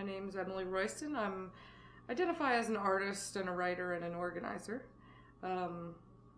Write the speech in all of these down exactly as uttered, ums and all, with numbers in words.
My name is Emily Royston. I'm identify as an artist and a writer and an organizer. Um,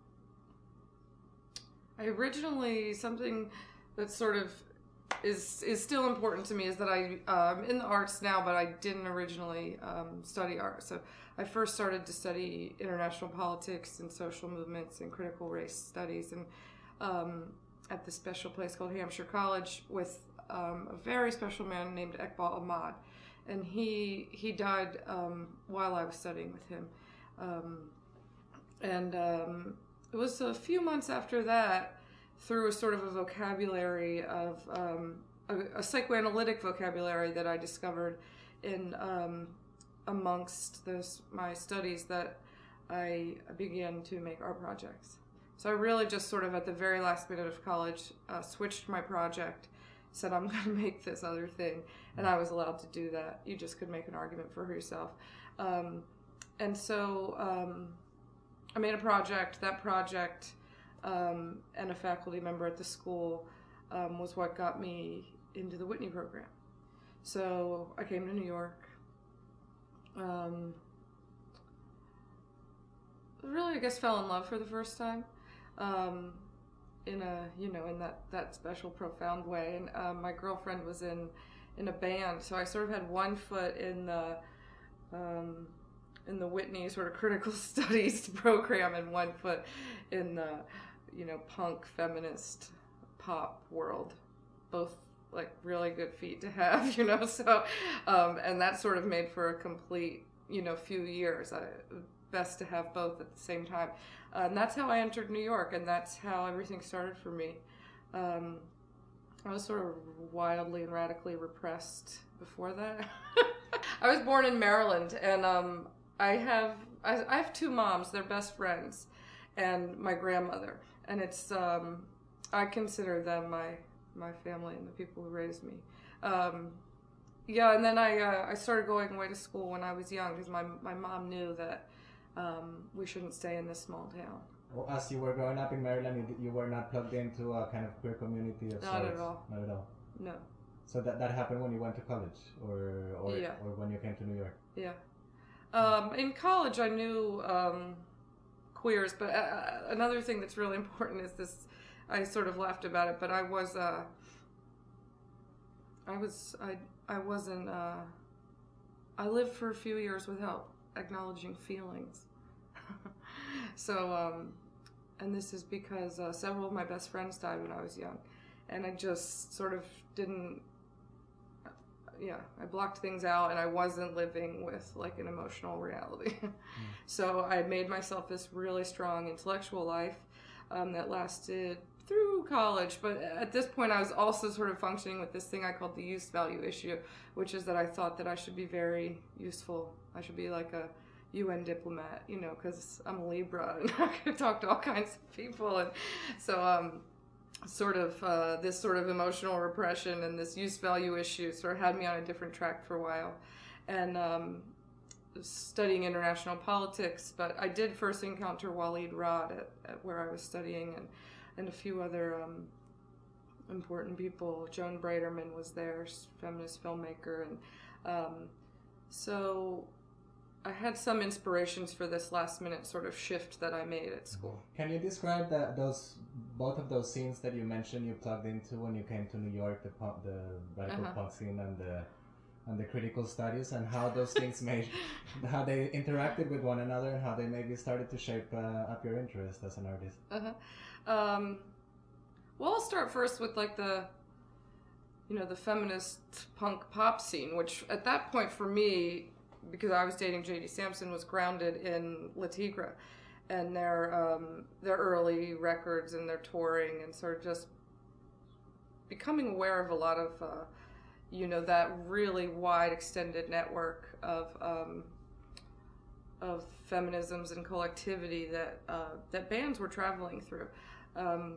I originally, something that sort of is is still important to me is that I, I'm um, in the arts now, but I didn't originally um, study art. So I first started to study international politics and social movements and critical race studies and um, at this special place called Hampshire College with um, a very special man named Iqbal Ahmad. And he he died um, while I was studying with him. Um, and um, it was a few months after that, through a sort of a vocabulary of, um, a, a psychoanalytic vocabulary that I discovered in um, amongst those my studies, that I began to make art projects. So I really just sort of at the very last minute of college uh, switched my project, said I'm going to make this other thing, and I was allowed to do that. You just could make an argument for yourself. Um, and so um, I made a project. That project um, and a faculty member at the school um, was what got me into the Whitney program. So I came to New York. Um, really, I guess, fell in love for the first time. Um, in a, you know, in that, that special, profound way. And um, my girlfriend was in, in a band, so I sort of had one foot in the, um, in the Whitney sort of critical studies program and one foot in the, you know, punk, feminist, pop world. Both, like, really good feet to have, you know, so, um, and that sort of made for a complete, you know, few years. I, best to have both at the same time. Uh, and that's how I entered New York, and that's how everything started for me. Um, I was sort of wildly and radically repressed before that. I was born in Maryland, and um, I have I, I have two moms. They're best friends, and my grandmother. And it's um, I consider them my my family and the people who raised me. Um, yeah, and then I uh, I started going away to school when I was young because my my mom knew that Um, we shouldn't stay in this small town. Well, as you were growing up in Maryland, you, you were not plugged into a kind of queer community of Not sorts? at all. Not at all? No. So that, that happened when you went to college, or or, Yeah. or when you came to New York? Yeah. Um, in college, I knew um, queers, but uh, another thing that's really important is this. I sort of laughed about it, but I was, uh, I was, I, I wasn't. Uh, I lived for a few years without acknowledging feelings. So, um, and this is because uh, several of my best friends died when I was young, and I just sort of didn't. Yeah, I blocked things out, and I wasn't living with like an emotional reality. Mm. So I made myself this really strong intellectual life um, that lasted through college, but at this point I was also sort of functioning with this thing I called the use value issue, which is that I thought that I should be very useful. I should be like a U N diplomat, you know, because I'm a Libra and I could talk to all kinds of people. And so um, sort of uh, this sort of emotional repression and this use value issue sort of had me on a different track for a while. And um, studying international politics, but I did first encounter Waleed Rad at, at where I was studying, and, and a few other um, important people. Joan Braderman was there, feminist filmmaker, and um, so I had some inspirations for this last minute sort of shift that I made at school. Can you describe that those both of those scenes that you mentioned you plugged into when you came to New York, the punk, the radical uh-huh. punk scene and the and the critical studies, and how those things made, how they interacted with one another, and how they maybe started to shape uh, up your interest as an artist? Uh-huh. Um, well, I'll start first with like the, you know, the feminist punk pop scene, which at that point for me, because I was dating J D Samson, was grounded in Le Tigre and their um, their early records and their touring, and sort of just becoming aware of a lot of, uh, you know, that really wide extended network of um, of feminisms and collectivity that uh, that bands were traveling through. Um,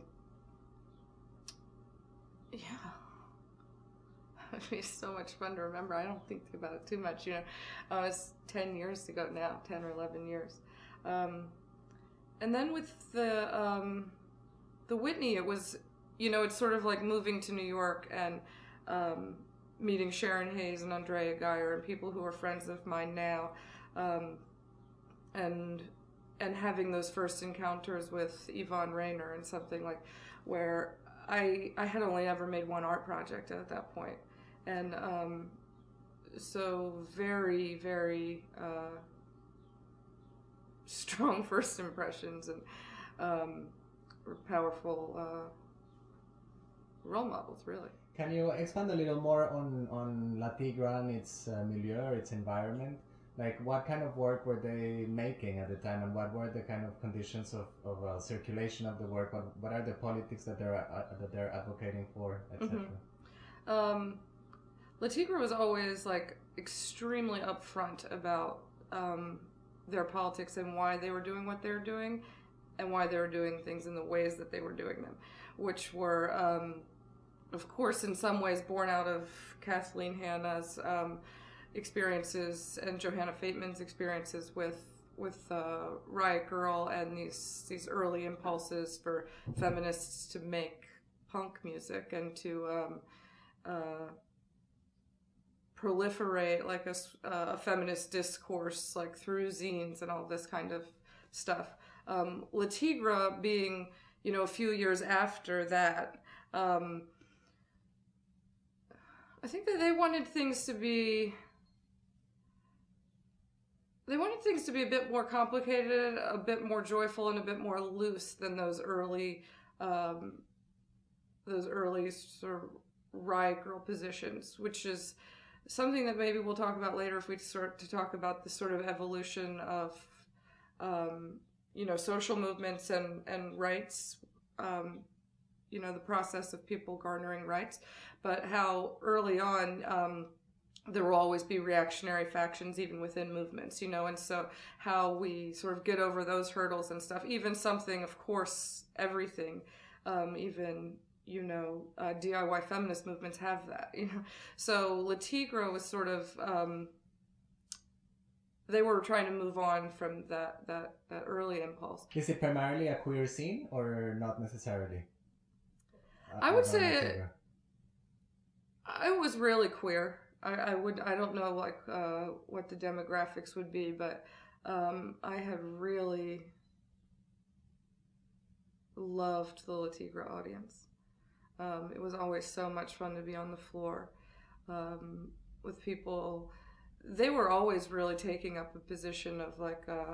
yeah. It'd be so much fun to remember. I don't think about it too much, you know. Uh, it's ten years ago now, ten or eleven years. Um, and then with the um, the Whitney, it was, you know, it's sort of like moving to New York and um, meeting Sharon Hayes and Andrea Geyer and people who are friends of mine now, um, and and having those first encounters with Yvonne Rainer and something like where I I had only ever made one art project at that point, and um, so very very uh, strong first impressions and um, powerful uh, role models, really. Can you expand a little more on on La Tigra and its uh, milieu, its environment? Like, what kind of work were they making at the time, and what were the kind of conditions of, of uh, circulation of the work? What, what are the politics that they're uh, that they're advocating for, et cetera? Mm-hmm. Um, La Tigra was always like extremely upfront about um, their politics and why they were doing what they were doing, and why they were doing things in the ways that they were doing them, which were, um, of course, in some ways born out of Kathleen Hanna's Um, experiences and Johanna Fateman's experiences with with uh, Riot Grrrl and these these early impulses for feminists to make punk music and to um, uh, proliferate like a, uh, a feminist discourse like through zines and all this kind of stuff. Um, La Tigra being, you know, a few years after that, um, I think that they wanted things to be They wanted things to be a bit more complicated, a bit more joyful, and a bit more loose than those early, um, those early sort of Riot Grrrl positions, which is something that maybe we'll talk about later if we start to talk about the sort of evolution of, um, you know, social movements and and rights, um, you know, the process of people garnering rights, but how early on. Um, there will always be reactionary factions even within movements, you know, and so how we sort of get over those hurdles and stuff, even something, of course, everything, um, even, you know, uh, D I Y feminist movements have that, you know. So La Tigra was sort of, um, they were trying to move on from that, that, that early impulse. Is it primarily a queer scene or not necessarily? Uh, I would say it, it was really queer. I, I would I don't know like uh, what the demographics would be, but um, I have really loved the La Tigra audience. Um, it was always so much fun to be on the floor um, with people. They were always really taking up a position of like uh,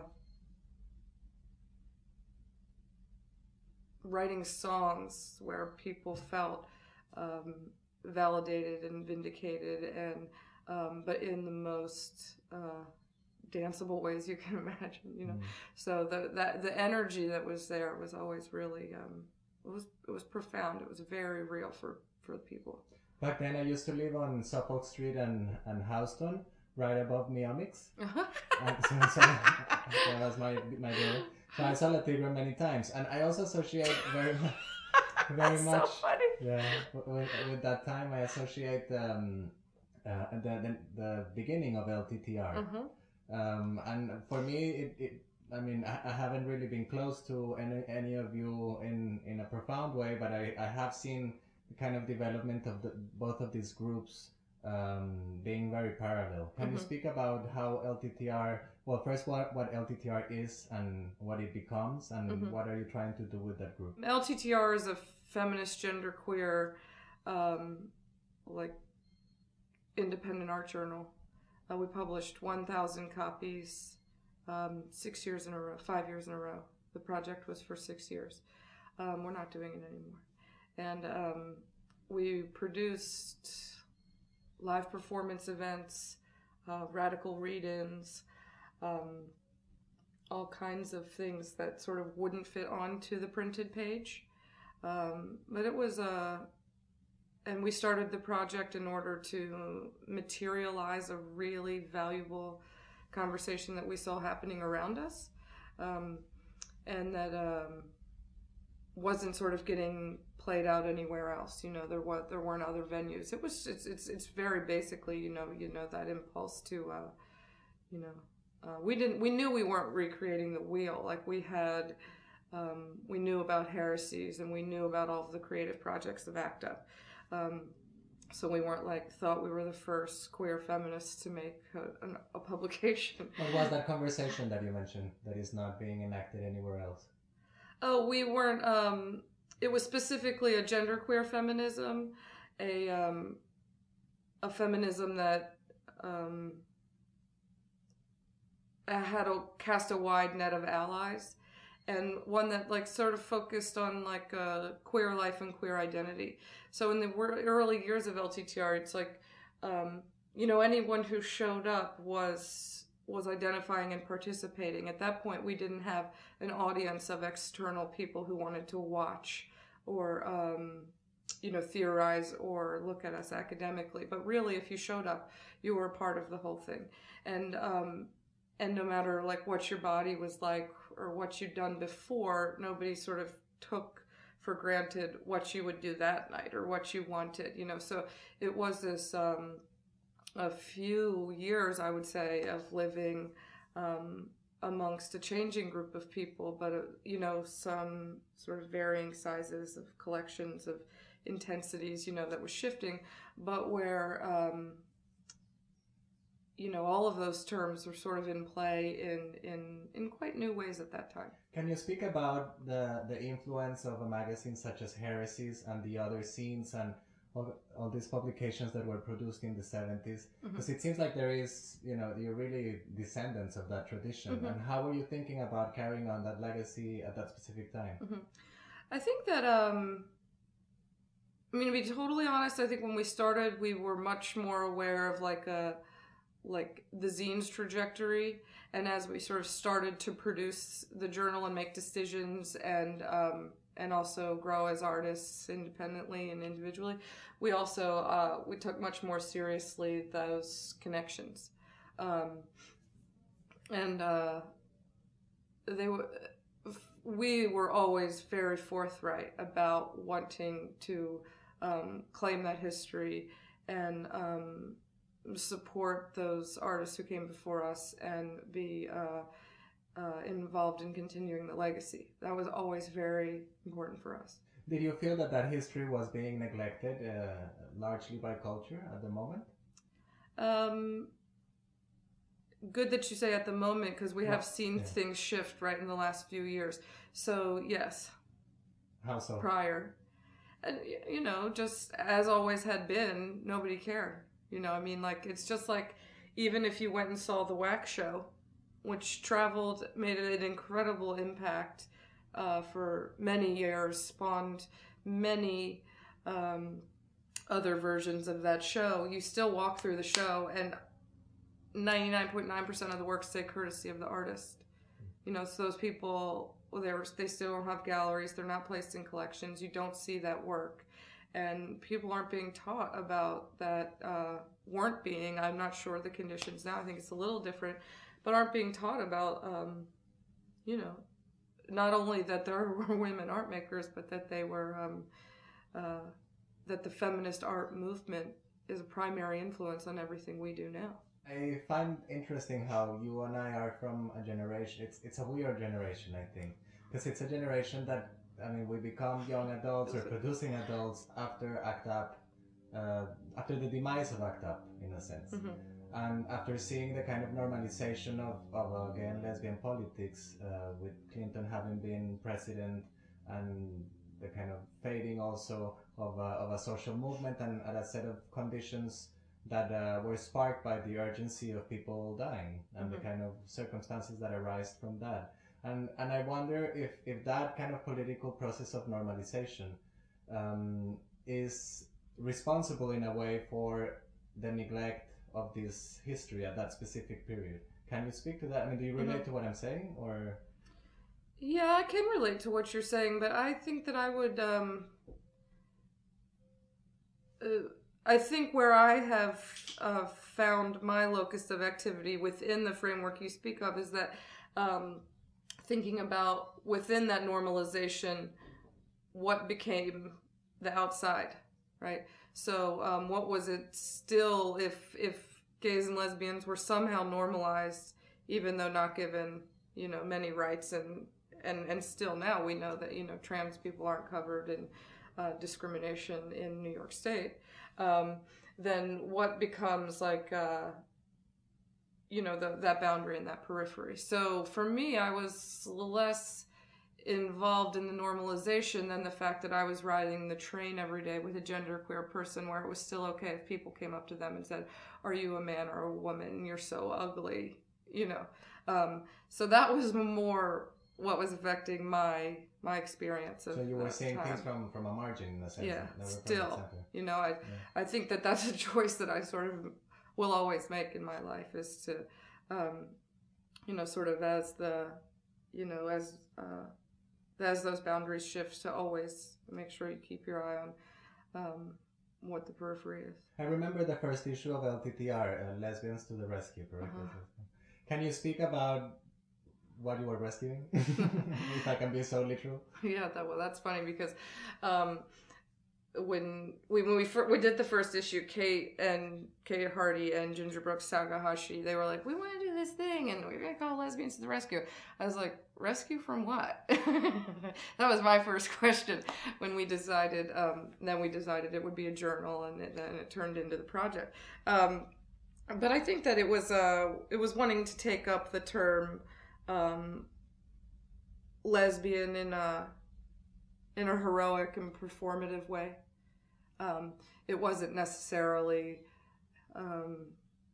writing songs where people felt um, validated and vindicated, and um, but in the most uh, danceable ways you can imagine, you know. Mm. So the that the energy that was there was always really um, it was it was profound. It was very real for, for the people. Back then, I used to live on Suffolk Street and and Houston, right above Neomix. Uh-huh. And so, so that was my my day. So I saw La Tigra many times, and I also associate very much. Very That's much, so funny. Yeah. With, with that time, I associate um, uh, the, the the beginning of L T T R, mm-hmm. um, and for me, it, it I mean, I, I haven't really been close to any any of you in, in a profound way, but I, I have seen the kind of development of the, both of these groups um, being very parallel. Can mm-hmm. you speak about how L T T R? Well, first, what, what L T T R is and what it becomes, and mm-hmm. what are you trying to do with that group? L T T R is a feminist, genderqueer, um, like, independent art journal. Uh, we published one thousand copies um, six years in a row, five years in a row. The project was for six years. Um, we're not doing it anymore. And um, we produced live performance events, uh, radical read-ins, um, all kinds of things that sort of wouldn't fit onto the printed page. Um, but it was a, and we started the project in order to materialize a really valuable conversation that we saw happening around us, um, and that um, wasn't sort of getting played out anywhere else. You know, there was there weren't other venues. It was it's it's it's very basically, you know, you know that impulse to, uh, you know, uh, we didn't we knew we weren't recreating the wheel. Like we had. Um, we knew about Heresies, and we knew about all of the creative projects of ACT UP. Um, So we weren't like, thought we were the first queer feminists to make a, a, a publication. What was that conversation that you mentioned that is not being enacted anywhere else? Oh, we weren't, um, it was specifically a genderqueer feminism, a, um, a feminism that, um, had a, cast a wide net of allies, and one that like sort of focused on like uh, queer life and queer identity. So in the early years of L T T R, it's like, um, you know, anyone who showed up was was identifying and participating. At that point, we didn't have an audience of external people who wanted to watch or, um, you know, theorize or look at us academically. But really, if you showed up, you were a part of the whole thing. And um, and no matter like what your body was like or what you'd done before, nobody sort of took for granted what you would do that night or what you wanted, you know. So it was this um, a few years, I would say, of living um, amongst a changing group of people, but, uh, you know, some sort of varying sizes of collections of intensities, you know, that was shifting, but where, um, you know, all of those terms were sort of in play in, in, in quite new ways at that time. Can you speak about the, the influence of a magazine such as Heresies and the other scenes and all, all these publications that were produced in the seventies? Because mm-hmm. it seems like there is, you know, you're really descendants of that tradition. Mm-hmm. And how were you thinking about carrying on that legacy at that specific time? Mm-hmm. I think that, um, I mean, to be totally honest, I think when we started, we were much more aware of like a, like the zine's trajectory, and as we sort of started to produce the journal and make decisions and um, and also grow as artists independently and individually, we also uh, we took much more seriously those connections, um, and uh, they were we were always very forthright about wanting to um, claim that history and um, support those artists who came before us and be uh, uh, involved in continuing the legacy. That was always very important for us. Did you feel that that history was being neglected uh, largely by culture at the moment? Um, good that you say at the moment, because we yeah. have seen yeah. things shift right in the last few years. So yes. How so? Prior. And, you know, just as always had been, nobody cared. You know, I mean, like, it's just like, even if you went and saw the Wax Show, which traveled, made an incredible impact uh, for many years, spawned many um, other versions of that show, you still walk through the show, and ninety-nine point nine percent of the works say courtesy of the artist. You know, so those people, well, they, were, they still don't have galleries, they're not placed in collections, you don't see that work. And people aren't being taught about that, uh, weren't being, I'm not sure the conditions now, I think it's a little different, but aren't being taught about, um, you know, not only that there were women art makers, but that they were, um, uh, that the feminist art movement is a primary influence on everything we do now. I find interesting how you and I are from a generation, it's, it's a weird generation, I think, because it's a generation that, I mean, we become young adults or producing adults after ACT UP, uh, after the demise of ACT UP, in a sense. Mm-hmm. And after seeing the kind of normalization of, of uh, gay and lesbian politics, uh, with Clinton having been president, and the kind of fading also of a, of a social movement and, and a set of conditions that uh, were sparked by the urgency of people dying and mm-hmm. the kind of circumstances that arise from that. And and I wonder if, if that kind of political process of normalization um, is responsible in a way for the neglect of this history at that specific period. Can you speak to that? I mean, do you relate mm-hmm. to what I'm saying, or? Yeah, I can relate to what you're saying, but I think that I would, um, uh, I think where I have uh, found my locus of activity within the framework you speak of is that um, thinking about within that normalization what became the outside, right? So um, what was it still if if gays and lesbians were somehow normalized, even though not given, you know, many rights, and and, and still now we know that, you know, trans people aren't covered in uh, discrimination in New York State. um, then what becomes like, uh, you know, the, that boundary and that periphery. So for me, I was less involved in the normalization than the fact that I was riding the train every day with a genderqueer person where it was still okay if people came up to them and said, are you a man or a woman? You're so ugly, you know. Um, so that was more what was affecting my my experience of So you were seeing time. things from, from a margin in a sense. Yeah, never still, you know, I yeah. I think that that's a choice that I sort of will always make in my life, is to, um, you know, sort of as the, you know, as uh, as those boundaries shift, to always make sure you keep your eye on um, what the periphery is. I remember the first issue of L T T R, uh, Lesbians to the Rescue, correct? Uh-huh. Can you speak about what you were rescuing, if I can be so literal? Yeah, that well, that's funny because um, when we when we fir- we did the first issue, Kate and Kate Hardy and Ginger Brooks Takahashi, they were like, we want to do this thing and we're gonna call Lesbians to the Rescue. I was like, rescue from what? That was my first question when we decided. Um, then we decided it would be a journal, and it, then it turned into the project. Um, but I think that it was uh, it was wanting to take up the term. Um, lesbian in a in a heroic and performative way. Um, it wasn't necessarily um,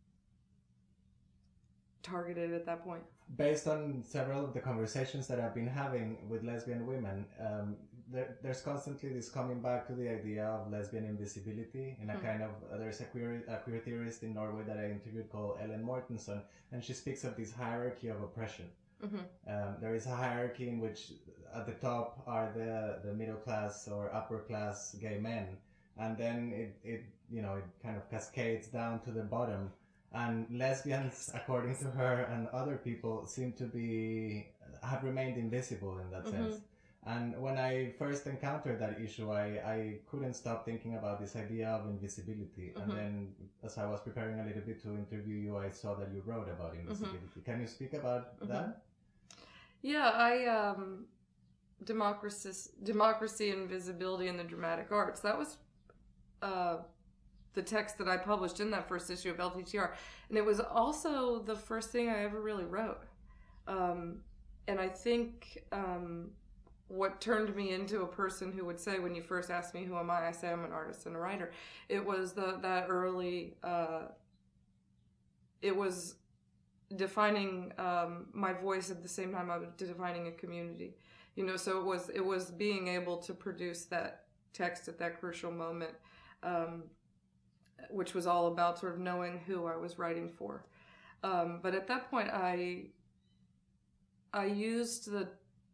targeted at that point. Based on several of the conversations that I've been having with lesbian women, um, there, there's constantly this coming back to the idea of lesbian invisibility in a mm-hmm. kind of, uh, there's a queer, a queer theorist in Norway that I interviewed called Ellen Mortensen, and she speaks of this hierarchy of oppression. Mm-hmm. Um, there is a hierarchy in which at the top are the, the middle class or upper class gay men, and then it, it you know it kind of cascades down to the bottom, and lesbians, according to her and other people, seem to be have remained invisible in that mm-hmm. sense. And when I first encountered that issue, I, I couldn't stop thinking about this idea of invisibility. Mm-hmm. And then as I was preparing a little bit to interview you, I saw that you wrote about invisibility. Mm-hmm. Can you speak about mm-hmm. that? Yeah, I, um, democracy, democracy and visibility in the dramatic arts. That was, uh, the text that I published in that first issue of L T T R. And it was also the first thing I ever really wrote. Um, and I think, um, what turned me into a person who would say, when you first asked me, who am I? I say I'm an artist and a writer. It was the, that early, uh, it was defining um, my voice at the same time I was defining a community, you know. So it was it was being able to produce that text at that crucial moment, um, which was all about sort of knowing who I was writing for. Um, but at that point, I I used the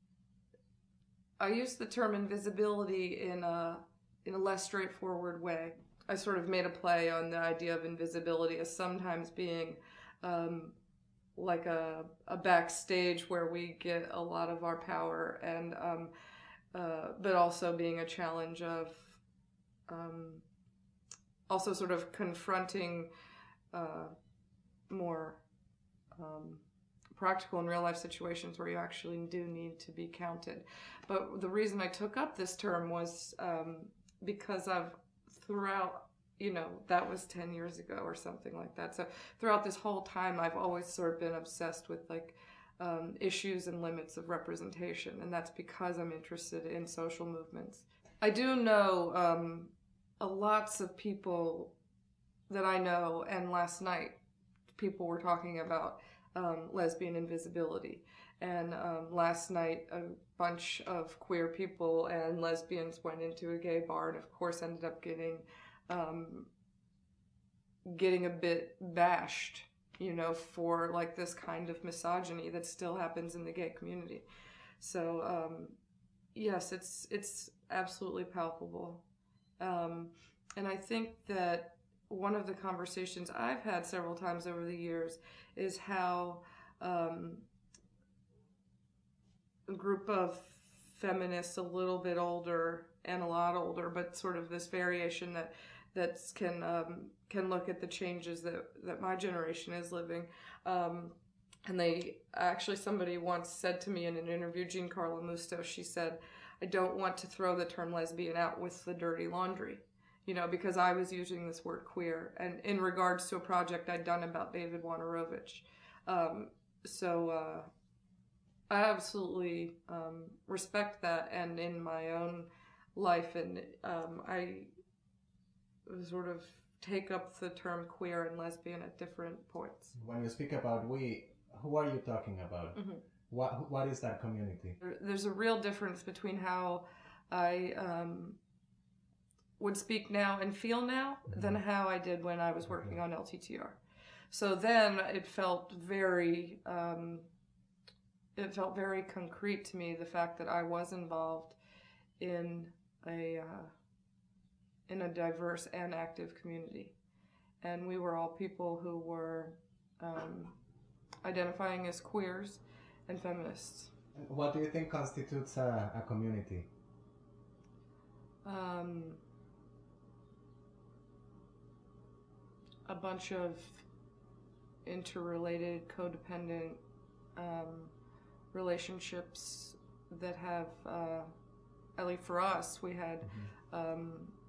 I used the term invisibility in a in a less straightforward way. I sort of made a play on the idea of invisibility as sometimes being um, like a, a backstage where we get a lot of our power, and um, uh, but also being a challenge of um, also sort of confronting uh, more um, practical and real life situations where you actually do need to be counted. But the reason I took up this term was um, because I've throughout, you know, that was ten years ago or something like that. So throughout this whole time, I've always sort of been obsessed with like um, issues and limits of representation. And that's because I'm interested in social movements. I do know um, a lots of people that I know, and last night people were talking about um, lesbian invisibility. And um, last night, a bunch of queer people and lesbians went into a gay bar, and of course ended up getting um, getting a bit bashed, you know, for like this kind of misogyny that still happens in the gay community. So um, yes, it's it's absolutely palpable, um, and I think that one of the conversations I've had several times over the years is how um, a group of feminists a little bit older and a lot older, but sort of this variation that that can um, can look at the changes that, that my generation is living. Um, and they actually, somebody once said to me in an interview, Jean Carla Musto, she said, I don't want to throw the term lesbian out with the dirty laundry. you know, because I was using this word queer, and in regards to a project I'd done about David Wojnarowicz. Um, so uh, I absolutely um, respect that, and in my own life, and um, I sort of take up the term queer and lesbian at different points. When you speak about we, who are you talking about? Mm-hmm. What What is that community? There's a real difference between how I um, would speak now and feel now mm-hmm. than how I did when I was working okay. on L T T R. So then it felt very, um, it felt very concrete to me, the fact that I was involved in a uh, in a diverse and active community, and we were all people who were um, identifying as queers and feminists. What do you think constitutes a, a community? Um, a bunch of interrelated, codependent um, relationships that have, uh, at least for us, we had mm-hmm. um,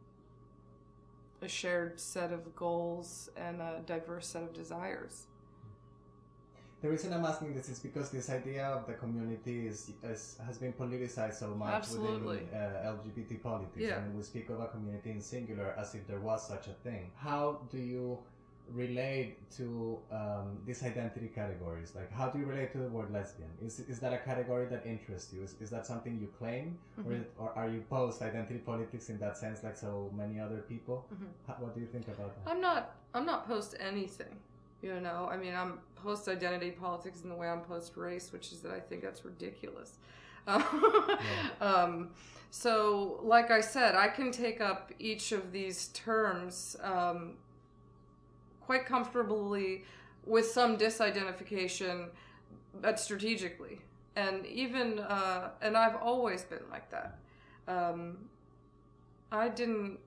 a shared set of goals and a diverse set of desires. The reason I'm asking this is because this idea of the community is, is has been politicized so much Absolutely. within uh, L G B T politics. Yeah. I mean, we speak of a community in singular as if there was such a thing. How do you relate to um, these identity categories? Like, how do you relate to the word lesbian? Is is that a category that interests you? Is, is that something you claim? Mm-hmm. or, is, or are you post-identity politics in that sense, like so many other people? Mm-hmm. How, what do you think about that? I'm not, I'm not post anything. You know, I mean, I'm post-identity politics in the way I'm post-race, which is that I think that's ridiculous. Um, yeah. um, so, like I said, I can take up each of these terms um, quite comfortably with some disidentification, but strategically. And even, uh, and I've always been like that. Um, I didn't,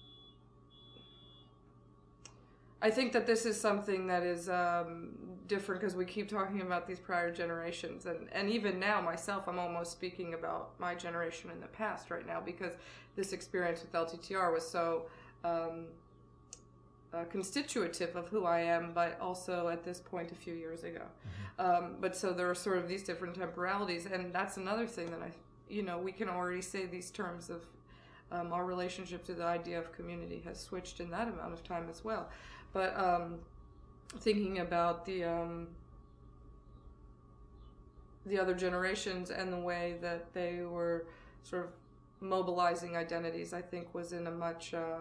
I think that this is something that is um, different because we keep talking about these prior generations. And, and even now, myself, I'm almost speaking about my generation in the past right now because this experience with L T T R was so um, uh, constitutive of who I am, but also at this point a few years ago. Mm-hmm. Um, but so there are sort of these different temporalities. And that's another thing that I, you know, we can already say these terms of um, our relationship to the idea of community has switched in that amount of time as well. But um, thinking about the um, the other generations and the way that they were sort of mobilizing identities, I think was in a much uh,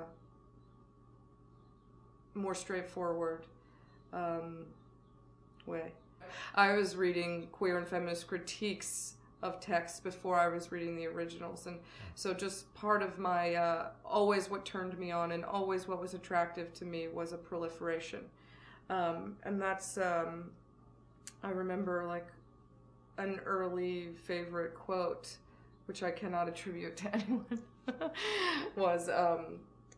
more straightforward um, way. I was reading queer and feminist critiques of texts before I was reading the originals, and so just part of my uh, always what turned me on and always what was attractive to me was a proliferation, um, and that's um, I remember like an early favorite quote, which I cannot attribute to anyone, was um,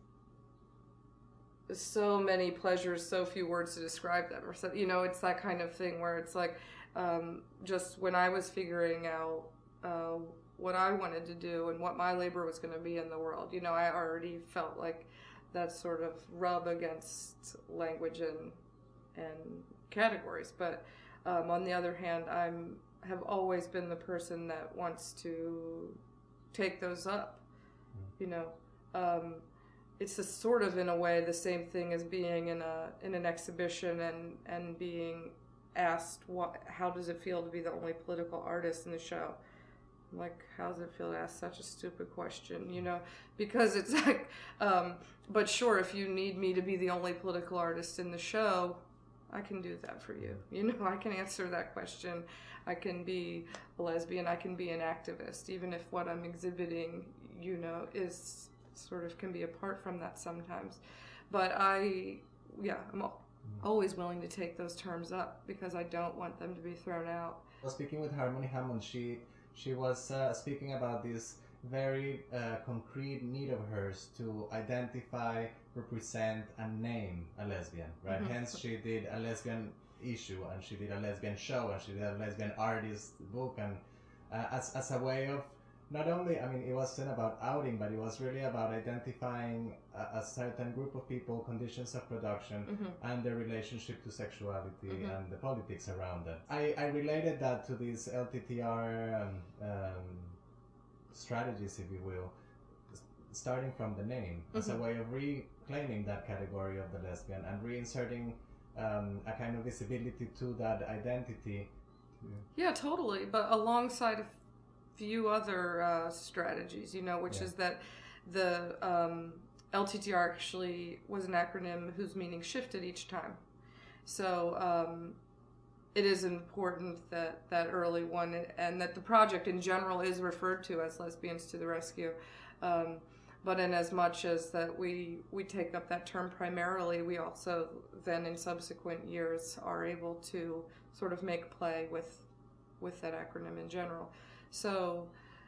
so many pleasures, so few words to describe them, or so, you know, it's that kind of thing where it's like Um, just when I was figuring out uh, what I wanted to do and what my labor was going to be in the world, you know, I already felt like that sort of rub against language and and categories. But um, on the other hand, I'm have always been the person that wants to take those up. You know, um, it's a sort of in a way the same thing as being in a in an exhibition and and being asked what how does it feel to be the only political artist in the show. I'm like, how does it feel to ask such a stupid question, you know, because it's like um but sure, if you need me to be the only political artist in the show, I can do that for you, you know. I can answer that question. I can be a lesbian, I can be an activist, even if what I'm exhibiting, you know, is sort of can be apart from that sometimes. But I yeah I'm all always willing to take those terms up because I don't want them to be thrown out. I was speaking with Harmony Hammond. She she was uh, speaking about this very uh, concrete need of hers to identify, represent, and name a lesbian, right? Mm-hmm. Hence, she did a lesbian issue, and she did a lesbian show, and she did a lesbian artist book, and uh, as as a way of not only, I mean, it wasn't about outing, but it was really about identifying a, a certain group of people, conditions of production, mm-hmm. and their relationship to sexuality mm-hmm. and the politics around it. I, I related that to these L T T R um, um, strategies, if you will, starting from the name, mm-hmm. as a way of reclaiming that category of the lesbian and reinserting um, a kind of visibility to that identity. Yeah, totally. But alongside a few other uh, strategies, you know, which yeah. is that the um, L T T R actually was an acronym whose meaning shifted each time. So um, it is important that that early one, and that the project in general is referred to as Lesbians to the Rescue. Um, But in as much as that we, we take up that term primarily, we also then in subsequent years are able to sort of make play with with that acronym in general. So,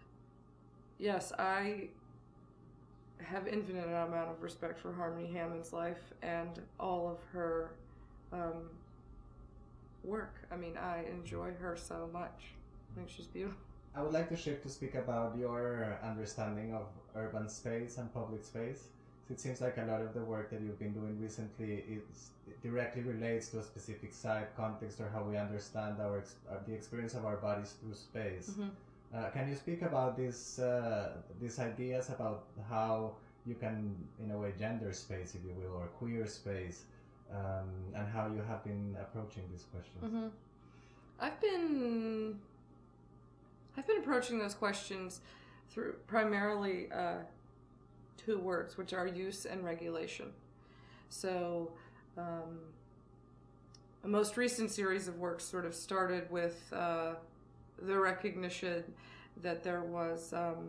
yes, I have infinite amount of respect for Harmony Hammond's life and all of her um, work. I mean, I enjoy her so much. I think she's beautiful. I would like to shift to speak about your understanding of urban space and public space. So it seems like a lot of the work that you've been doing recently is, it directly relates to a specific site, context, or how we understand our, uh, the experience of our bodies through space. Mm-hmm. Uh, can you speak about this, uh, these ideas about how you can, in a way, gender space, if you will, or queer space, um, and how you have been approaching these questions? Mm-hmm. I've been... I've been approaching those questions through primarily uh, two words, which are use and regulation. So um, a most recent series of works sort of started with uh, the recognition that there was, um,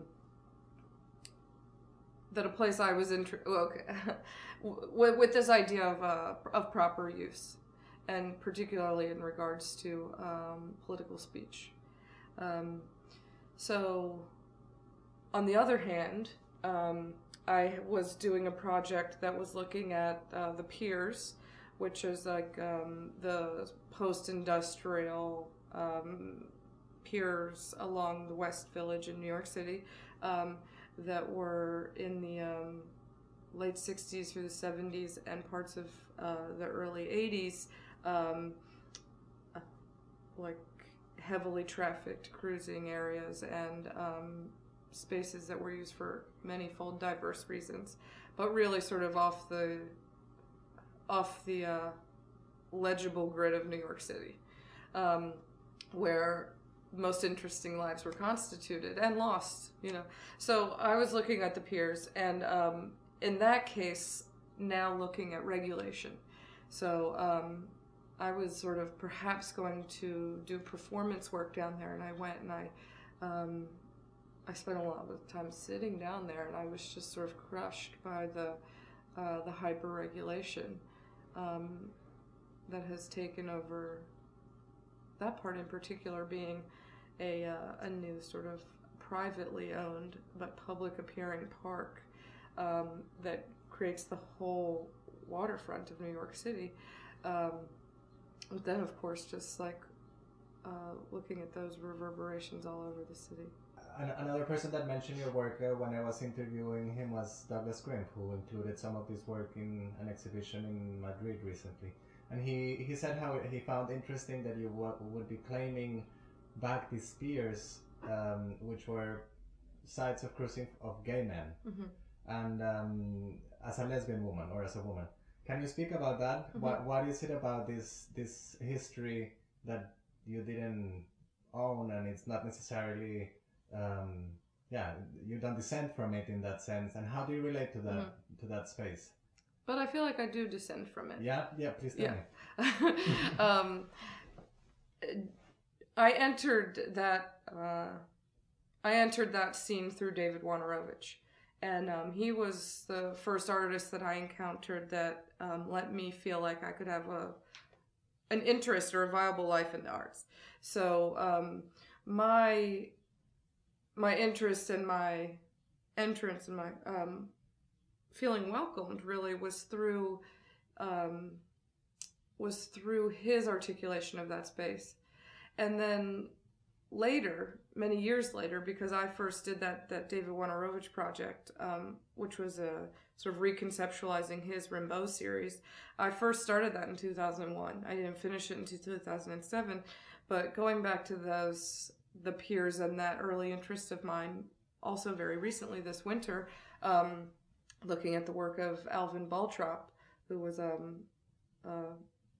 that a place I was in, well, okay, with, with this idea of, uh, of proper use, and particularly in regards to um, political speech. Um, So, on the other hand, um, I was doing a project that was looking at uh, the piers, which is like um, the post-industrial um, piers along the West Village in New York City um, that were in the um, late sixties through the seventies and parts of uh, the early eighties, um, like heavily trafficked cruising areas and um, spaces that were used for manifold diverse reasons, but really sort of off the off the uh, legible grid of New York City, um, where most interesting lives were constituted and lost, you know. So I was looking at the piers, and um, in that case, now looking at regulation. So um, I was sort of perhaps going to do performance work down there, and I went and I um, I spent a lot of time sitting down there, and I was just sort of crushed by the uh, the hyper regulation um, that has taken over that part in particular, being a uh, a new sort of privately owned but public appearing park um, that creates the whole waterfront of New York City. Um, But then, of course, just like uh, looking at those reverberations all over the city. Another person that mentioned your work uh, when I was interviewing him was Douglas Grimp, who included some of this work in an exhibition in Madrid recently. And he, he said how he found interesting that you w- would be claiming back these piers, um, which were sites of cruising of gay men, mm-hmm. and um, as a lesbian woman or as a woman. Can you speak about that? Mm-hmm. What What is it about this this history that you didn't own, and it's not necessarily, um, yeah, you don't descend from it in that sense? And how do you relate to that mm-hmm. to that space? But I feel like I do descend from it. Yeah, yeah. Please tell yeah. me. um, I entered that. Uh, I entered that scene through David Wojnarowicz. And um, he was the first artist that I encountered that um, let me feel like I could have a an interest or a viable life in the arts. So um, my my interest and my entrance and my um, feeling welcomed really was through um, was through his articulation of that space, and then later, many years later, because I first did that that David Wojnarowicz project, um, which was a sort of reconceptualizing his Rimbaud series. I first started that in two thousand one. I didn't finish it until two thousand seven, but going back to those the piers and that early interest of mine, also very recently this winter, um, looking at the work of Alvin Baltrop, who was um, a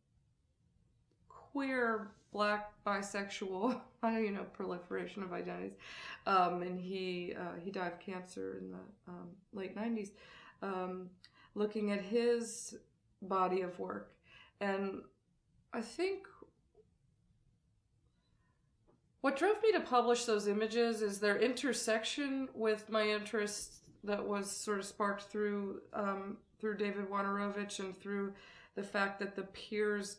queer, black, bisexual, you know, proliferation of identities, um, and he uh, he died of cancer in the um, late nineties. Um, looking at his body of work, and I think what drove me to publish those images is their intersection with my interest that was sort of sparked through um, through David Wojnarowicz and through the fact that the piers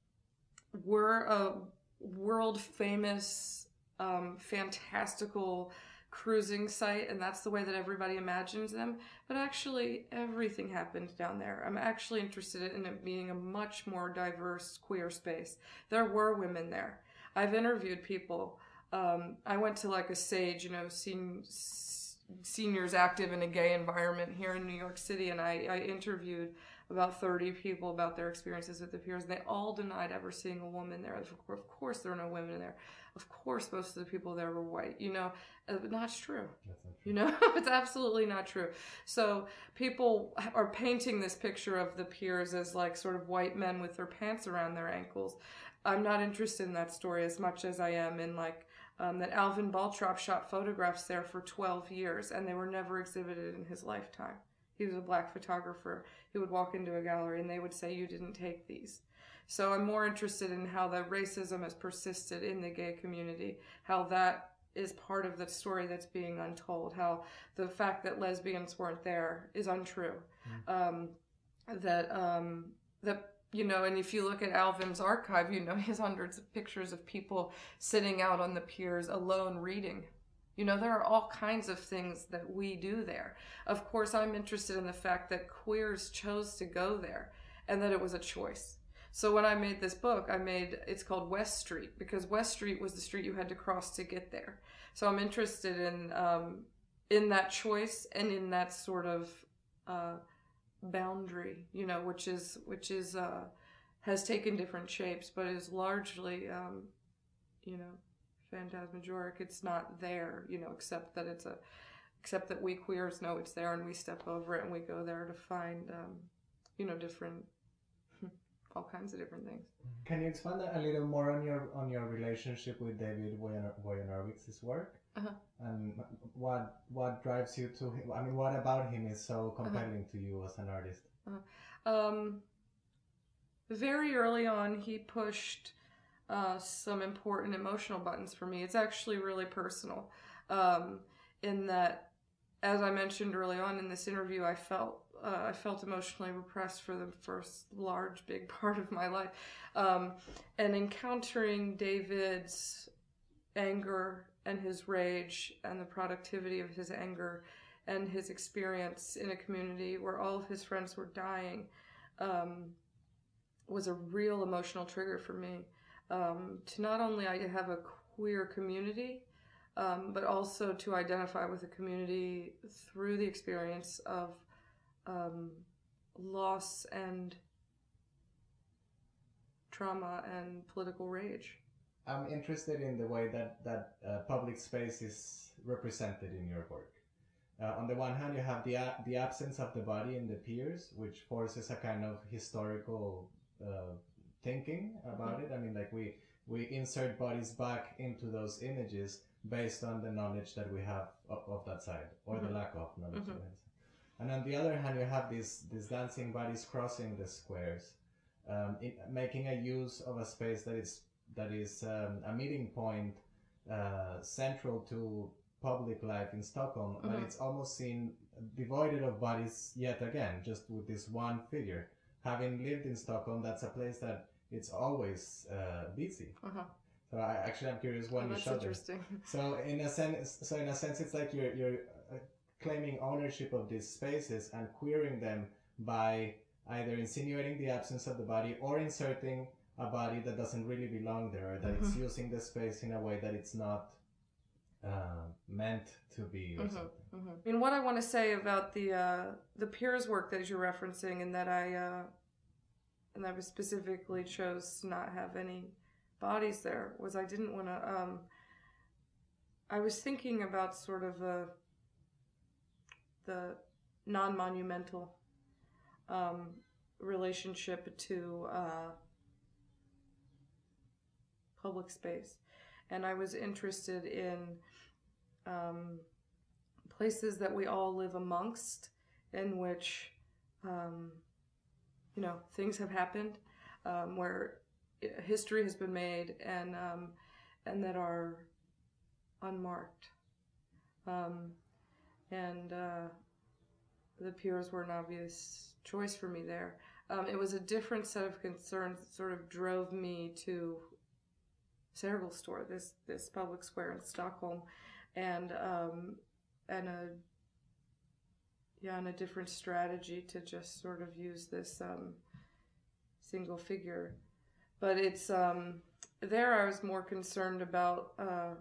were a world famous, um, fantastical cruising site, and that's the way that everybody imagines them. But actually, everything happened down there. I'm actually interested in it being a much more diverse queer space. There were women there. I've interviewed people. Um, I went to like a SAGE, you know, sen- seniors active in a gay environment here in New York City, and I, I interviewed about thirty people about their experiences with the piers, and they all denied ever seeing a woman there. Of course there were no women there. Of course most of the people there were white, you know. Uh, not true. That's not true. You know, it's absolutely not true. So people are painting this picture of the piers as like sort of white men with their pants around their ankles. I'm not interested in that story as much as I am in like um, that Alvin Baltrop shot photographs there for twelve years, and they were never exhibited in his lifetime. He was a black photographer. He would walk into a gallery and they would say, "You didn't take these." So I'm more interested in how the racism has persisted in the gay community, how that is part of the story that's being untold, how the fact that lesbians weren't there is untrue. Mm. Um, that, um, that, you know, and if you look at Alvin's archive, you know, he has hundreds of pictures of people sitting out on the piers alone reading. You know, there are all kinds of things that we do there. Of course, I'm interested in the fact that queers chose to go there and that it was a choice. So when I made this book, I made, it's called West Street, because West Street was the street you had to cross to get there. So I'm interested in um, in that choice and in that sort of uh, boundary, you know, which is which is uh, has taken different shapes, but is largely, um, you know, phantasmagoric. It's not there, you know, except that it's a, except that we queers know it's there, and we step over it, and we go there to find, um, you know, different. all kinds of different things. Can you expand a little more on your on your relationship with David Wojnarowicz's work? Uh-huh. And what what drives you to him? I mean, what about him is so compelling uh-huh. to you as an artist? Uh-huh. Um, very early on, he pushed uh, some important emotional buttons for me. It's actually really personal, um, in that, as I mentioned early on in this interview, I felt Uh, I felt emotionally repressed for the first large, big part of my life. Um, and encountering David's anger and his rage and the productivity of his anger and his experience in a community where all of his friends were dying um, was a real emotional trigger for me. Um, to not only have a queer community, um, but also to identify with a community through the experience of Um, loss and trauma and political rage. I'm interested in the way that, that uh, public space is represented in your work. Uh, on the one hand, you have the a- the absence of the body in the piers, which forces a kind of historical uh, thinking about mm-hmm. it. I mean, like we, we insert bodies back into those images based on the knowledge that we have of, of that side, or mm-hmm. the lack of knowledge. Mm-hmm. And on the other hand, you have these these dancing bodies crossing the squares, um, in, making a use of a space that is that is um, a meeting point uh, central to public life in Stockholm, mm-hmm. but it's almost seen devoid of bodies yet again, just with this one figure. Having lived in Stockholm, that's a place that it's always uh, busy. Uh-huh. So I actually I'm curious when oh, you showed it. So in a sense, so in a sense, it's like you're you're. Uh, claiming ownership of these spaces and queering them by either insinuating the absence of the body or inserting a body that doesn't really belong there, or that mm-hmm. it's using the space in a way that it's not uh, meant to be, or mm-hmm. something. Mm-hmm. And what I want to say about the uh, the Piers work that you're referencing, and that I uh, and I specifically chose to not have any bodies there, was I didn't want to. Um, I was thinking about sort of a, the non-monumental um, relationship to uh, public space, and I was interested in um, places that we all live amongst, in which um, you know, things have happened, um, where history has been made, and um, and that are unmarked, um, and uh, the Piers were an obvious choice for me there. Um, it was a different set of concerns that sort of drove me to Sergels Torg, this this public square in Stockholm, and um, and a yeah, and a different strategy to just sort of use this um, single figure. But it's um, there I was more concerned about uh,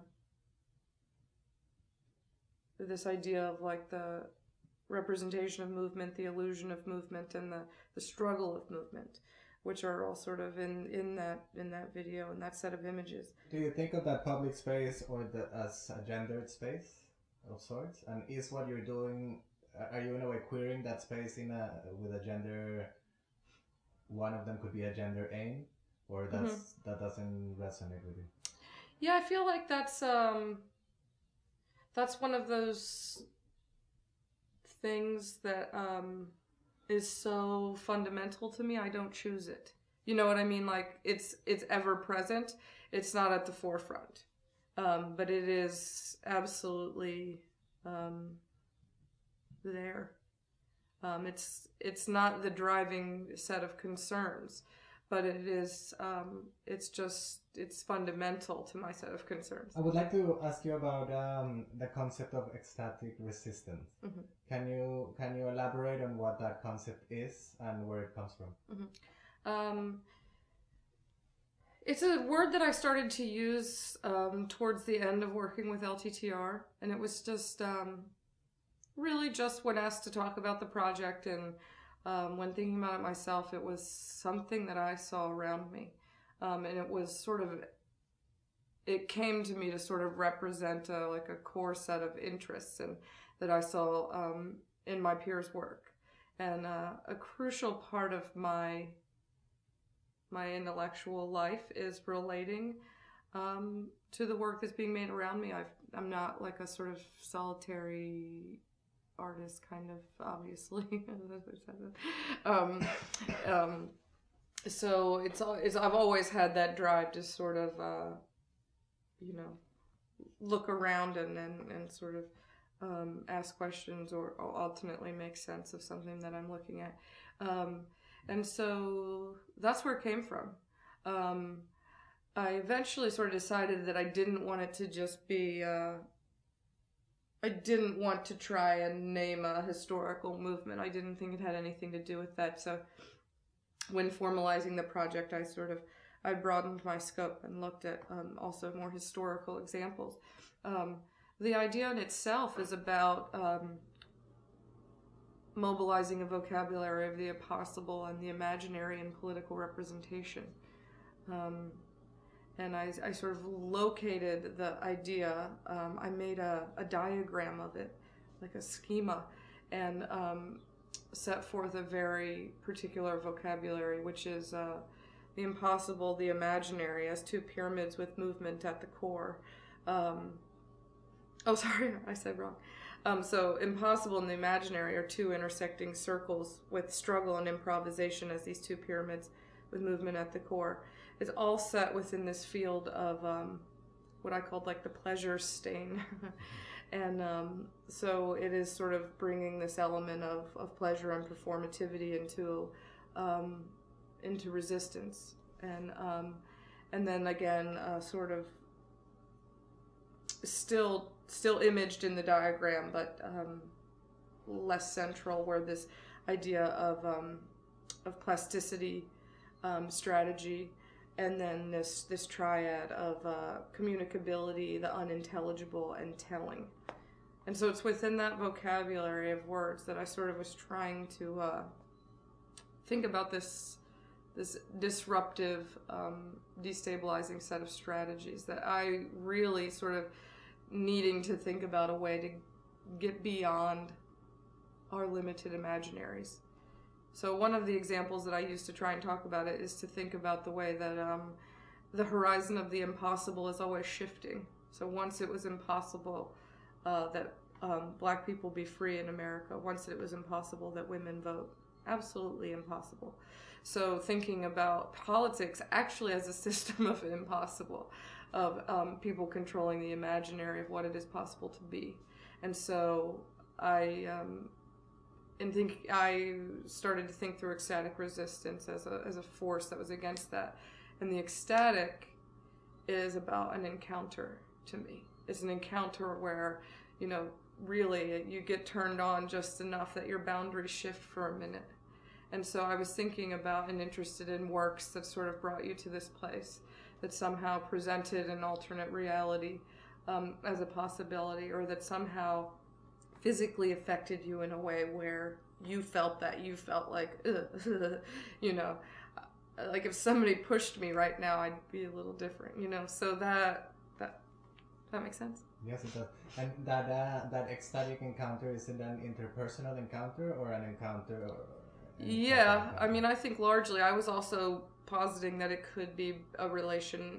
this idea of like the representation of movement, the illusion of movement, and the, the struggle of movement, which are all sort of in, in that in that video and that set of images. Do you think of that public space or the as a gendered space of sorts? And is what you're doing, are you in a way queering that space in a with a gender? One of them could be a gender aim, or that's mm-hmm. that doesn't resonate with you? Yeah, I feel like that's um, that's one of those things that um, is so fundamental to me. I don't choose it. You know what I mean? Like it's it's ever present. It's not at the forefront, um, but it is absolutely um, there. Um, it's it's not the driving set of concerns, but it is. Um, it's just it's fundamental to my set of concerns. I would like to ask you about um, the concept of ecstatic resistance. Mm-hmm. Can you can you elaborate on what that concept is and where it comes from? Mm-hmm. Um, it's a word that I started to use um, towards the end of working with L T T R, and it was just. Um, Really just when asked to talk about the project, and um, when thinking about it myself, it was something that I saw around me. Um, and it was sort of, it came to me to sort of represent a, like a core set of interests and that I saw um, in my peers' work. And uh, a crucial part of my, my intellectual life is relating um, to the work that's being made around me. I've, I'm not like a sort of solitary artist, kind of, obviously. um, um, so it's, it's I've always had that drive to sort of, uh, you know, look around and and, and sort of um, ask questions or, or ultimately make sense of something that I'm looking at. Um, and so that's where it came from. Um, I eventually sort of decided that I didn't want it to just be... Uh, I didn't want to try and name a historical movement. I didn't think it had anything to do with that. So when formalizing the project, I sort of, I broadened my scope and looked at um, also more historical examples. Um, the idea in itself is about um, mobilizing a vocabulary of the impossible and the imaginary in political representation. Um, And I, I sort of located the idea. Um, I made a, a diagram of it, like a schema, and um, set forth a very particular vocabulary, which is uh, the impossible, the imaginary, as two pyramids with movement at the core. Um, oh, sorry, I said wrong. Um, so impossible and the imaginary are two intersecting circles with struggle and improvisation as these two pyramids with movement at the core. It's all set within this field of um, what I called like the pleasure stain. and um, so it is sort of bringing this element of, of pleasure and performativity into um, into resistance. And um, and then again, uh, sort of still still imaged in the diagram, but um, less central, where this idea of um, of plasticity, um, strategy, and then this this triad of uh, communicability, the unintelligible, and telling. And so it's within that vocabulary of words that I sort of was trying to uh, think about this this disruptive, um, destabilizing set of strategies that I really sort of needing to think about a way to get beyond our limited imaginaries. So one of the examples that I use to try and talk about it is to think about the way that um, the horizon of the impossible is always shifting. So once it was impossible uh, that um, black people be free in America, once it was impossible that women vote, absolutely impossible. So thinking about politics actually as a system of impossible, of um, people controlling the imaginary of what it is possible to be. And so I... Um, And think I started to think through ecstatic resistance as a as a force that was against that. And the ecstatic is about an encounter to me. It's an encounter where, you know, really you get turned on just enough that your boundaries shift for a minute. And so I was thinking about and interested in works that sort of brought you to this place, that somehow presented an alternate reality um, as a possibility, or that somehow physically affected you in a way where you felt that you felt like, ugh, you know, like if somebody pushed me right now, I'd be a little different, you know. So that that that makes sense. Yes, it does. And that uh, that ecstatic encounter, is it an interpersonal encounter or an encounter? Or an yeah, encounter? I mean, I think largely I was also positing that it could be a relation,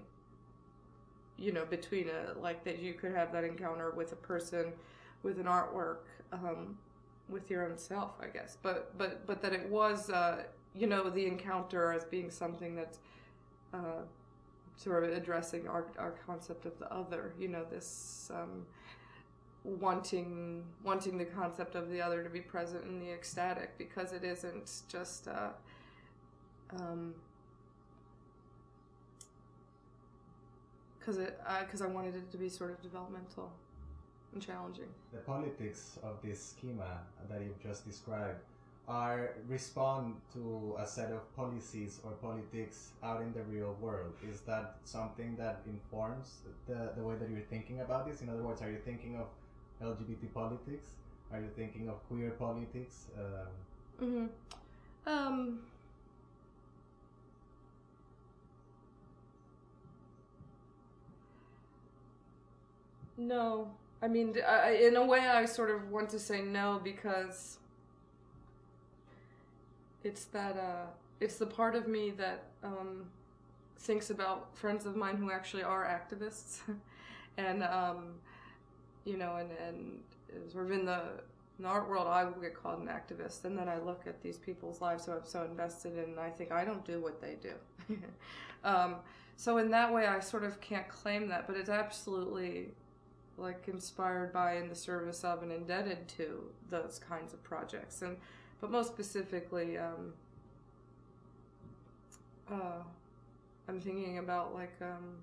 you know, between a like that you could have that encounter with a person, with an artwork, um, with your own self, I guess. But but but that it was, uh, you know, the encounter as being something that's uh, sort of addressing our our concept of the other. You know, this um, wanting wanting the concept of the other to be present in the ecstatic, because it isn't just. Uh, um, Because it, because I wanted it to be sort of developmental and challenging. The politics of this schema that you've just described are respond to a set of policies or politics out in the real world. Is that something that informs the, the way that you're thinking about this? In other words, are you thinking of L G B T politics? Are you thinking of queer politics? Um, mm-hmm. Um... No. I mean, I, in a way, I sort of want to say no, because it's that, uh, it's the part of me that um, thinks about friends of mine who actually are activists. and, um, you know, and, and sort of in the, in the art world, I would get called an activist. And then I look at these people's lives who I'm so invested in, and I think, I don't do what they do. um, so in that way, I sort of can't claim that, but it's absolutely... like inspired by, in the service of, and indebted to those kinds of projects. And but most specifically, um, uh, I'm thinking about like um,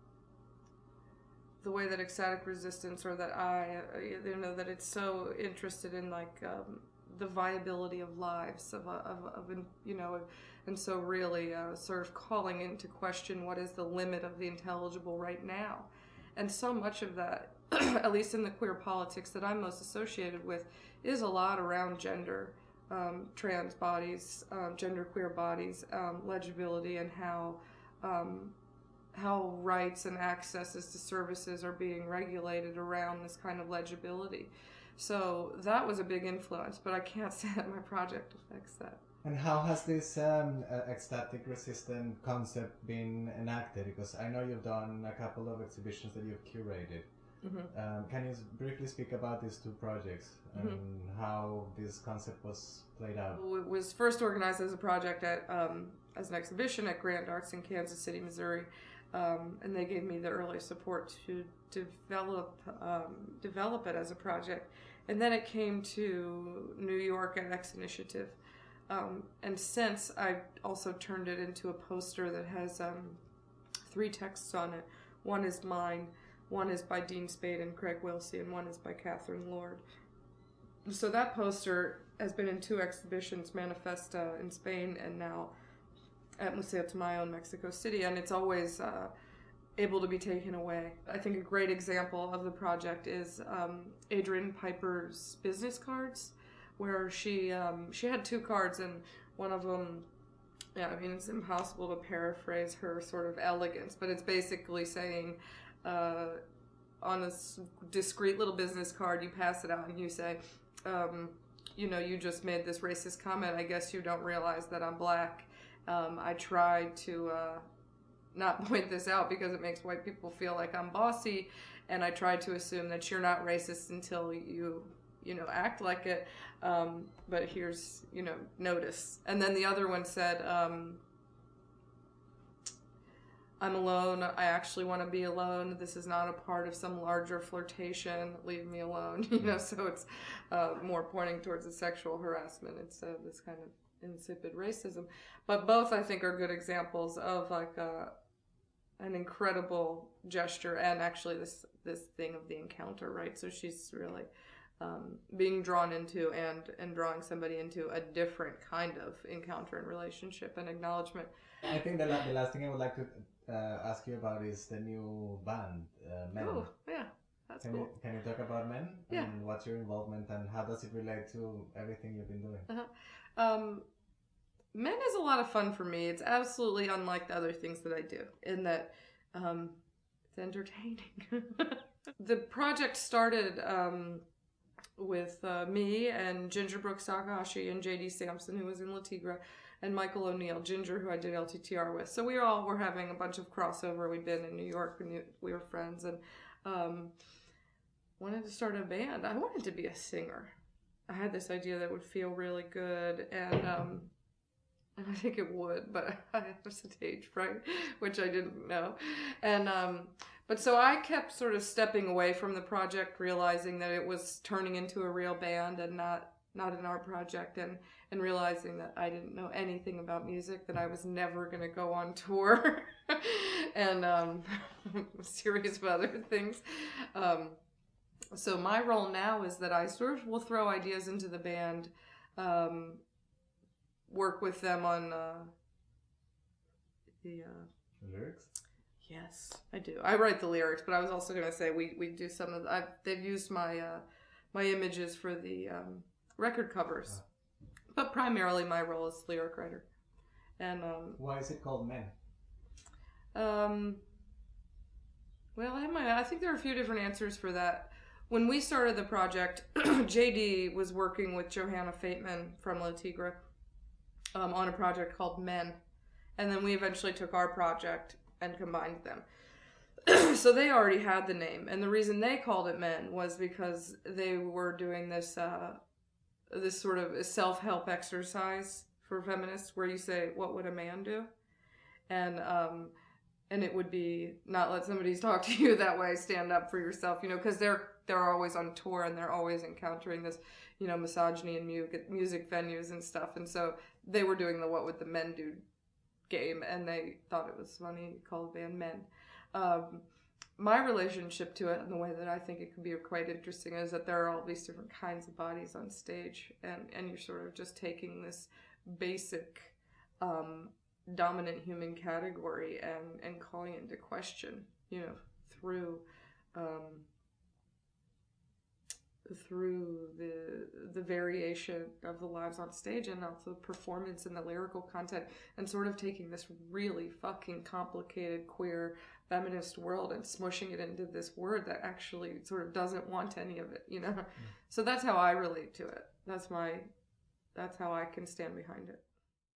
the way that ecstatic resistance, or that I, uh, you know, that it's so interested in like um, the viability of lives, of, of, of you know, and so really uh, sort of calling into question what is the limit of the intelligible right now. And so much of that, at least in the queer politics that I'm most associated with, is a lot around gender, um, trans bodies, um, genderqueer bodies, um, legibility, and how um, how rights and accesses to services are being regulated around this kind of legibility. So that was a big influence, but I can't say that my project affects that. And how has this um, uh, ecstatic resistant concept been enacted? Because I know you've done a couple of exhibitions that you've curated. Mm-hmm. Um, can you briefly speak about these two projects and mm-hmm. how this concept was played out? It was first organized as a project at um, as an exhibition at Grand Arts in Kansas City, Missouri, um, and they gave me the early support to develop um, develop it as a project. And then it came to New York at X Initiative. Um, and since, I've also turned it into a poster that has um, three texts on it. One is mine, one is by Dean Spade and Craig Wilsey, and one is by Catherine Lord. So that poster has been in two exhibitions, Manifesta in Spain and now at Museo Tamayo in Mexico City, and it's always uh, able to be taken away. I think a great example of the project is um, Adrian Piper's business cards, where she um, she had two cards, and one of them, yeah, I mean, it's impossible to paraphrase her sort of elegance, but it's basically saying, uh, on a discreet little business card, you pass it out and you say, um, you know, you just made this racist comment. I guess you don't realize that I'm black. Um, I tried to uh, not point this out because it makes white people feel like I'm bossy, and I tried to assume that you're not racist until you, you know, act like it. Um, but here's, you know, notice. And then the other one said, um, I'm alone. I actually want to be alone. This is not a part of some larger flirtation. Leave me alone. You know, so it's uh, more pointing towards the sexual harassment instead of this kind of insipid racism. But both, I think, are good examples of like a, an incredible gesture and actually this this thing of the encounter, right? So she's really um, being drawn into and and drawing somebody into a different kind of encounter and relationship and acknowledgement. I think the, la- the last thing I would like to uh, ask you about is the new band, uh, Men. Oh, yeah. That's can cool. You, can you talk about Men? Yeah. And what's your involvement and how does it relate to everything you've been doing? Uh-huh. Um, Men is a lot of fun for me. It's absolutely unlike the other things that I do in that um, it's entertaining. The project started um, with uh, me and Ginger Brooks Takahashi and J D Sampson, who was in La Tigra, and Michael O'Neill, Ginger, who I did L T T R with. So we all were having a bunch of crossover. We'd been in New York and we were friends, and um, wanted to start a band. I wanted to be a singer. I had this idea that would feel really good, and um, and I think it would, but I have stage fright, which I didn't know. And um, but so I kept sort of stepping away from the project, realizing that it was turning into a real band and not not an art project, and and realizing that I didn't know anything about music, that I was never going to go on tour, and um, a series of other things. Um, so my role now is that I sort of will throw ideas into the band, um, work with them on uh, the uh, lyrics. Yes, I do. I write the lyrics, but I was also going to say we, we do some of the, I've, they've used my uh, my images for the um, record covers, uh. but primarily my role is lyric writer. And um, why is it called Men? Um, well, I have my. I think there are a few different answers for that. When we started the project, J D was working with Johanna Fateman from La Tigra um, on a project called Men, and then we eventually took our project and combined them. So they already had the name, and the reason they called it Men was because they were doing this uh, this sort of self-help exercise for feminists, where you say, "What would a man do?" and um, and it would be not let somebody talk to you that way, stand up for yourself, you know, because they're they're always on tour and they're always encountering this, you know, misogyny in music music venues and stuff, and so they were doing the "What would the men do" game, and they thought it was funny to call the band Men. Um, my relationship to it, and the way that I think it could be quite interesting, is that there are all these different kinds of bodies on stage, and, and you're sort of just taking this basic um, dominant human category and, and calling it into question, you know, through um, through the the variation of the lives on stage and also the performance and the lyrical content, and sort of taking this really fucking complicated queer feminist world and smushing it into this word that actually sort of doesn't want any of it, you know. Mm. So that's how I relate to it. That's my that's how I can stand behind it.